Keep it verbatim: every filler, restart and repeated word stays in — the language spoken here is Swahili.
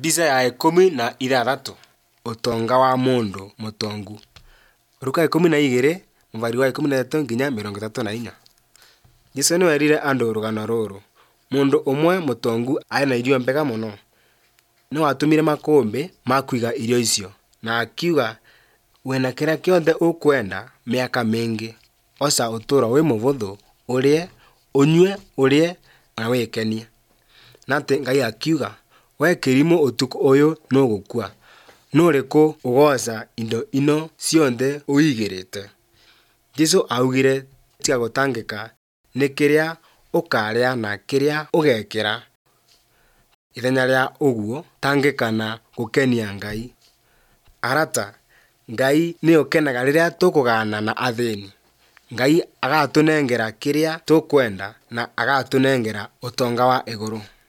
Mbica ya ikũmi na ithathatũ. Ũtonga wa mũndũ mũtongu. Luka ikũmi na igĩrĩ mũbari wa ikũmi na ithatũ nginya mĩrongo ĩtatũ na inya. Jesũ nĩ werire andũ rũgano rũrũ. Mũndũ ũmwe mũtongu arĩ na irio mbega mũno. Nĩ watũmire makũmbĩ ma kũiga irio icio, na akiuga, wĩna kĩrĩa kĩothe ũkwenda mĩaka mĩingĩ, oca ũtũũro wĩ mũhũthũ, ũrĩe, ũnyue, ũrĩe na wĩkenie. Na atĩ Ngai akiuga, we kĩrimũ ũtukũ ũyũ nĩũgũkua. Nĩ ũrĩkũ ũgoca indo ino ciothe ũigĩrĩte? Jesũ augire tiga gũtangĩka nĩ kĩrĩa ũkarĩa na kĩrĩa ũgekĩra. Ithenya rĩa ũguo, tangĩka na gũkenia Ngai. Arata, Ngai nĩũkenaga rĩrĩa tũkũgayana na athĩni. Ngai agatũnengera kĩrĩa tũkwenda na agatũnengera ũtonga wa igũrũ.